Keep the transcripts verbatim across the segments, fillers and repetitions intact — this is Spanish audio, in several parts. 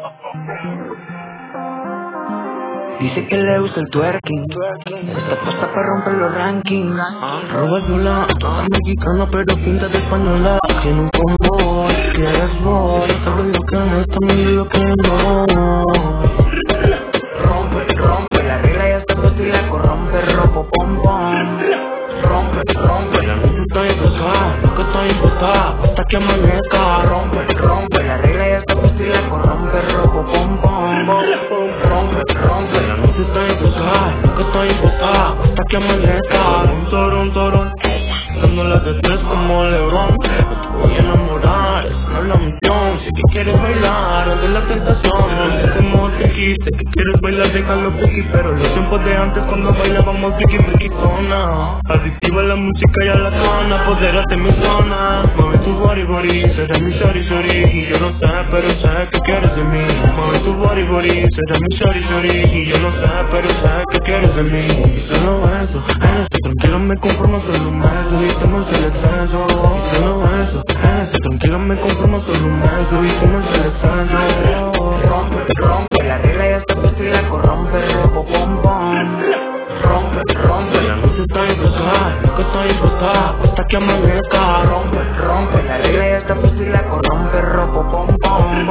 Dice que le gusta el twerking, está puesta para romper los rankings. Roba sola, toda mexicana pero pinta de española. Tiene un combo, quieres vos, sabes lo que es, también lo que no. Rompe, rompe, la regla ya está puesta y la corrompe, robo pom pom. Rompe, rompe, la noche está empezada, lo que está impuesta, hasta que amanezca. Rompe, rompe, la regla ya está puesta y la corrompe, robo pom pom. Rompe, rompe, la noche está empezada, lo que está impuesta, hasta que amanezca. Un torón, torón, dándolas de tres como Lebron. No te voy a enamorar, esa no es la misión. Sé que quieres bailar, es de la tentación. Como te dijiste que quieres bailar, déjalo friki. Pero los tiempos de antes cuando bailábamos friki, friki zona. Adictiva la música y a la zona, apodérate mi zona. Mueve tu body, body, será mi shorty, shorty. Y yo no sé, pero sé que quieres de mí. Mueve tu body, body, será mi shorty, shorty. Y yo no sé, pero sé que quieres de mí. Y solo eso, en este tranquilo me conformo solo un mes. Evitemos el exceso. Y solo eso, en este tranquilo me conformo solo un mes. Evitemos el exceso. Rompe, rompe, la regla ya está puesta y la corrompe, robo pom pom. Rompe, rompe, la noche está empezada, lo que está impuesta, hasta que amanezca. Rompe, rompe, la regla ya está puesta y la corrompe, robo pom pom.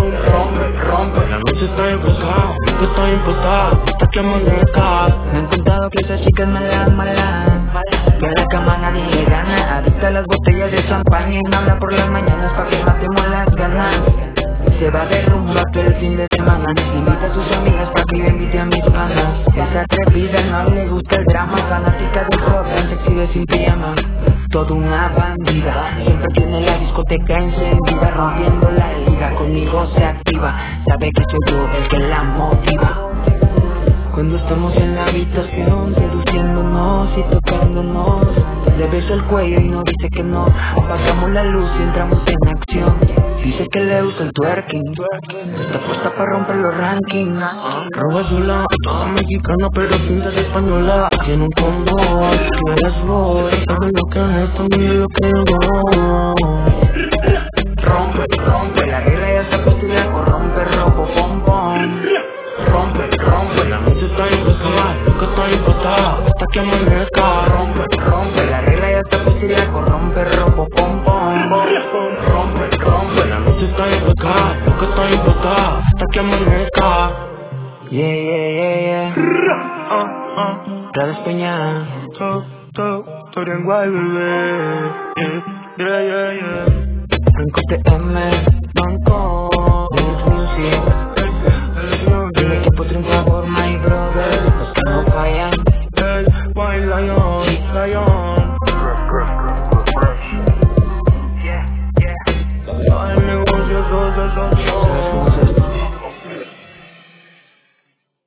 Rompe, rompe, la noche está empezada, lo que está impuesta, hasta que amanezca. Me han contado que esa chica es mala, mala, que a la cama nadie le gana. Adicta a las botellas de champaña y me habla por las mañanas pa' que matemos las ganas. Se va de rumba todo el fin de semana, invita a sus amigas pa' que yo invite a mis panas. Es atrevida, no le gusta el drama, fanática del rock, tan sexy de sin pijama. Toda una bandida, siempre tiene la discoteca encendida, rompiendo la liga, conmigo se activa, sabe que soy yo el que la motiva. Cuando estamos en la habitación, seduciéndonos y tocándonos, le beso el cuello y no dice que no. Apagamos la luz y entramos en acción. Dice que le gusta el twerking, está puesta para romper los rankings. Roba sola, toda mexicana pero pinta de española. Tiene un combo, quieres vos, sabes lo que es, también lo que no. Rompe, rompe, la regla ya está puesta y la corrompe, robo pom pom. Rompe, rompe, la noche está empezada, lo que está impuesta, hasta que amanezca. Rompe, rompe, la regla ya está puesta y la corrompe, robo pom pom. Rompe, rompe, la noche está empezada, lo que está impuesta, hasta que amanezca. Yeah, yeah, yeah, yeah. Uh, uh, Travis Peña. To, to, to en guay, bebé. Yeah, yeah, yeah, yeah. Franco T M, Banco, Music. Dime que puedo triunfar por my brother, los que no fallan. Hey, White Lion, Lion. Yeah, yeah. Todo el negocio, todo, todo.